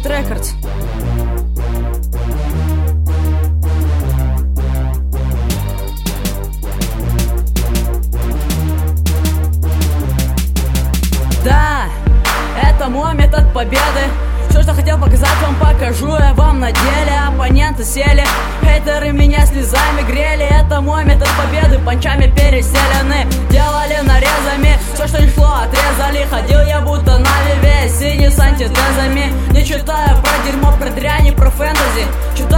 Diamond Records. Да, это мой метод победы. Все, что хотел показать вам, покажу я вам на деле. Оппоненты сели, хейтеры меня слезами грели. Это мой метод победы, панчами переселены. Делали нарезами, все, что не шло, отрезали. Ходил я будто на Виве, синий с антитезами. Не читаю про дерьмо, про дрянь и про фэнтези.